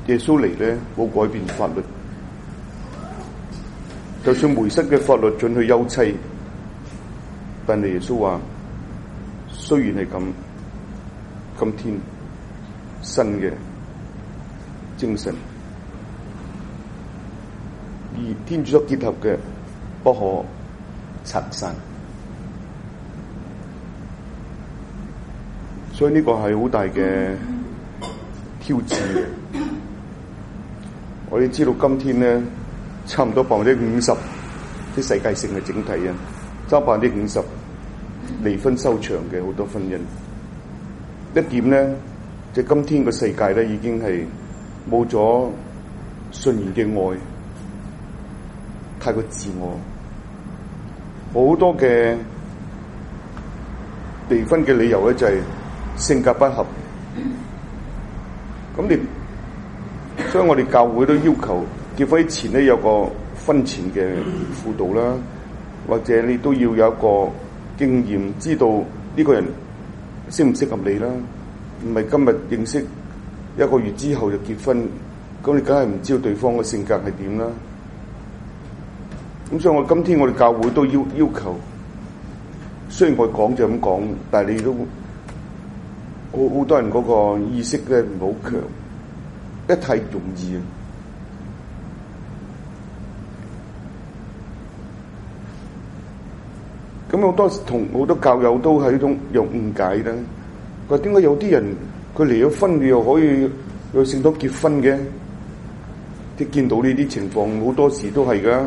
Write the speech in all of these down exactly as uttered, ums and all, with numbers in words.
耶穌嚟咧冇改變法律，就算梅瑟嘅法律准許休妻，但係耶穌話，雖然係咁，今天新嘅精神，而天主所結合嘅不可拆散。所以呢個係好大嘅挑戰嘅。我哋知道今天咧，差唔多百分之五十啲世界性嘅整體啊，差百分之五十離婚收場嘅好多婚姻。一點咧，即係今天個世界咧已經係冇咗信仰嘅愛，太過自我，好多嘅離婚嘅理由咧就係性格不合。咁你，所以我哋教會都要求結婚前咧有個婚前嘅輔導啦，或者你都要有一個經驗，知道呢個人適唔適合你啦。唔係今日認識一個月之後就結婚，咁你梗係唔知道對方嘅性格係點啦。咁所以我今天我哋教會都要要求，雖然我講就咁講，但係你都好好多人嗰個意識咧唔好強，一太容易啊！咁好多同好多教友都係一種有誤解啦。佢話點解有啲人佢離咗婚，你又可以又聖堂結婚嘅？即係見到呢啲情況，好多時都係噶。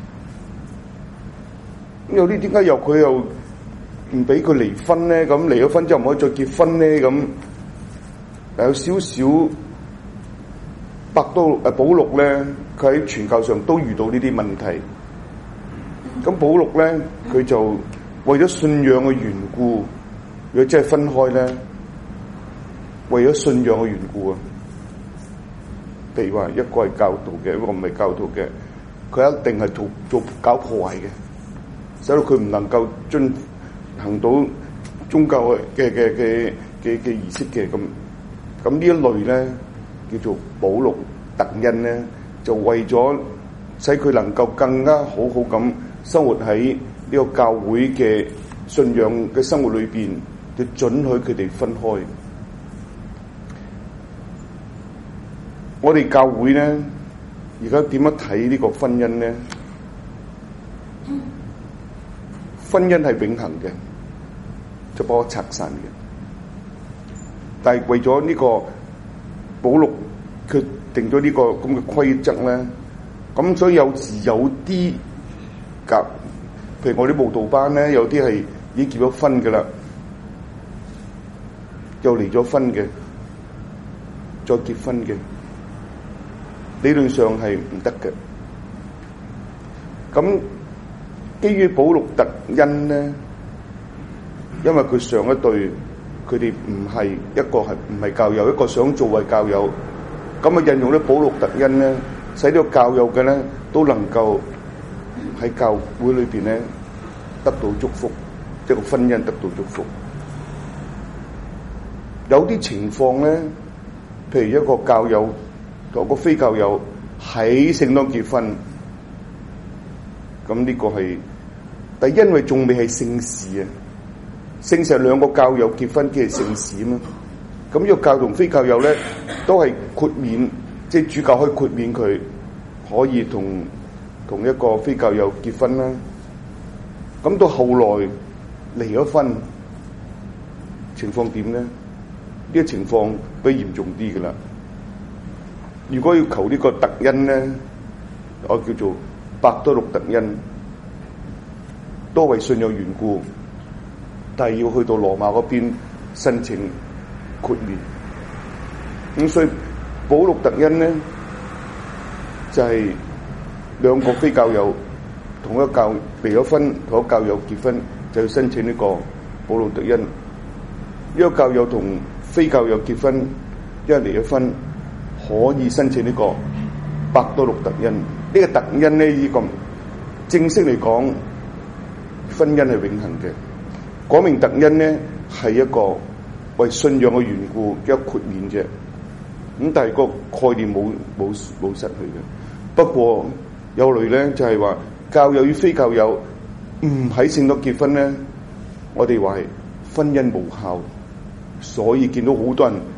咁有啲點解又佢又唔俾佢離婚咧？咁離咗婚之後唔可以再結婚咧？咁有少少伯多誒保祿咧，佢喺傳教上都遇到呢啲問題。咁保祿咧，佢就為咗信仰嘅緣故，如果真係分開咧，為咗信仰嘅緣故啊，譬如話一個係教徒嘅，一個唔係教徒嘅，佢一定係做做搞破壞嘅，使到佢唔能夠進行到宗教嘅嘅嘅嘅嘅儀式嘅。咁咁呢一類咧叫做保祿特恩咧，就為咗使佢能夠更加好好咁生活喺呢個教會嘅信仰嘅生活裏邊，就准許佢哋分開。我哋教會咧，而家點樣睇呢個婚姻咧？婚姻係永恆嘅，就不可拆散嘅。但係為咗呢個保祿，佢定咗呢個咁嘅規則咧，咁所以有時有啲教，譬如我啲慕道班咧，有啲係已經結咗婚嘅啦，又離咗婚嘅，再結婚嘅，理論上係唔得嘅。咁基於保祿特恩咧，因為佢上一對佢哋唔係一個係唔係教友，一個想做為教友，咁啊引用啲保祿特恩咧，使到教友嘅咧都能夠喺教會裏邊咧得到祝福，即係個婚姻得到祝福。有啲情況咧，譬如一個教友同個非教友喺聖堂結婚，咁呢個係，但係因為仲未係聖事啊，聖事係兩個教友結婚嘅聖事啊嘛。咁呢個教同非教友咧都係豁免，即係主教可以豁免佢可以同同一個非教友結婚啦。咁到後來離咗婚，情況點咧？呢個情況比較嚴重啲噶啦。如果要求呢個特恩咧，我叫做伯多祿特恩，多為信仰緣故，但係要去到羅馬嗰邊申請豁免。咁所以保祿特恩咧就係、是、兩個非教友同一個教離咗婚，同一個教友結婚，就要申請呢個保祿特恩。一個教友同非教友結婚，因為離咗婚，可以申請呢個伯多祿特恩。呢、這個特恩咧，呢個正式嚟講，婚姻係永恆嘅。講明特恩咧係一個為信仰嘅緣故一個豁免啫。 咁但係個概念冇冇冇失去嘅。不過有類咧就係、是、話教友與非教友唔喺聖堂結婚咧，我哋話係婚姻無效，所以見到好多人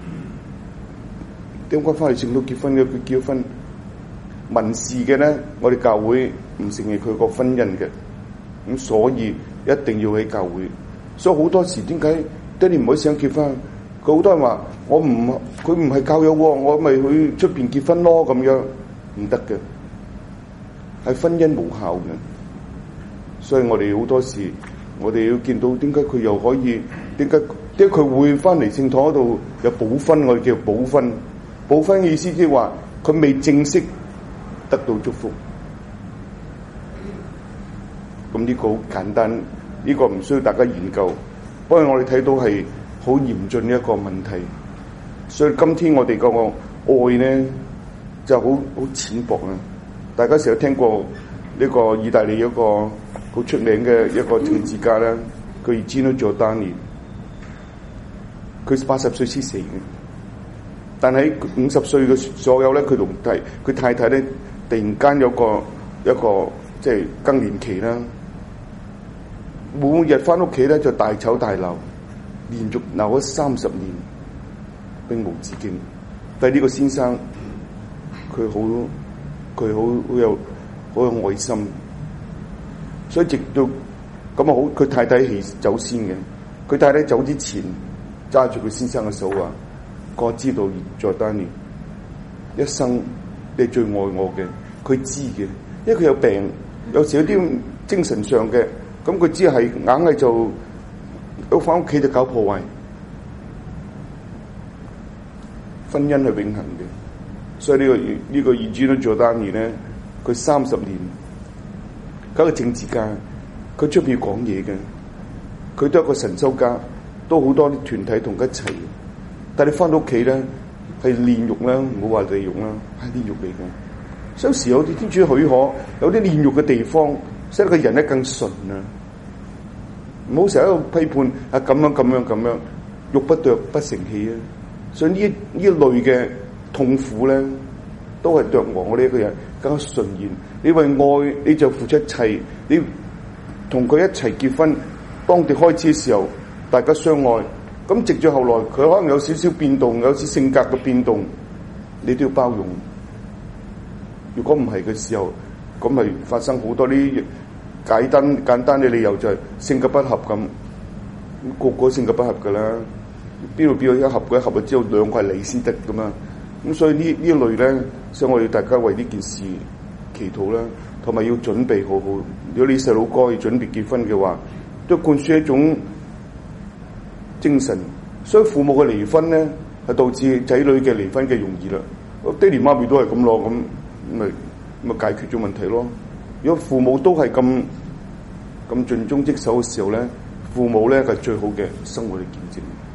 點解翻去聖堂結婚嘅？佢結婚民事嘅咧，我哋教會唔承認佢個婚姻嘅，咁所以一定要喺教會。所以好多時點解爹哋唔可以想結婚？佢好多人話我唔，佢唔係教友喎，我咪去出邊結婚咯，咁樣唔得嘅，係婚姻無效嘅。所以我哋好多時，我哋要見到點解佢又可以，點解點解佢會翻嚟聖堂嗰度有補婚？我哋叫補婚。補婚嘅意思即係話佢未正式得到祝福。咁呢個好簡單，呢、這個唔需要大家研究。不過我哋睇到係好嚴峻嘅一個問題，所以今天我哋個愛咧就好好淺薄啊！大家成日聽過呢個意大利一個好出名嘅一個政治家咧，佢係 Gino Giordani，佢八十歲先死嘅，但係五十歲嘅左右咧，佢同太佢太太咧突然間有個一個即係更年期啦，每日翻屋企咧就大吵大鬧。連續鬧咗三十年，並無止境。但係呢個先生，佢好，佢好好有好有愛心，所以直到咁啊好，佢太太係走先嘅。佢太太走之前，揸住佢先生嘅手話：我知道Giordani一生你最愛我嘅，佢知嘅，因為佢有病，有時有啲精神上嘅，咁佢只係硬係就。我翻屋企就搞破壞，婚姻係永恆嘅，所以呢、這個呢、這個業主都做單嘢咧。佢三十年，佢係個政治家，佢出邊講嘢嘅，佢都係一個神修家，都好多啲團體同佢一齊。但係你翻到屋企咧，係煉獄啦，唔好話地獄啦，係煉獄嚟嘅。有時有啲天主許可，有啲煉獄嘅地方，使到個人咧更純啊！唔好成日喺度批判啊，咁樣咁樣咁樣，欲不琢不成器啊！所以呢呢一類嘅痛苦咧，都係琢磨我呢一個人更加純然。你為愛你就付出一切，你同佢一齊結婚，當地開始嘅時候，大家相愛。咁直至後來，佢可能有少少變動，有啲性格嘅變動，你都要包容。如果唔係嘅時候，咁咪發生好多啲。簡單簡單嘅理由就係性格不合咁，個個性格不合噶啦，邊度邊度一合嘅一合就知道兩個係你先得噶嘛，咁所以呢呢一類咧，所以我要大家為呢件事祈禱啦，同埋要準備好好。如果你細佬哥要準備結婚嘅話，都灌輸一種精神。所以父母嘅離婚咧，係導致仔女嘅離婚嘅容易啦。爹哋媽咪都係咁咯，咁咪咪解決咗問題咯。如果父母都係咁咁盡忠職守嘅時候咧，父母咧係最好嘅生活嘅見證。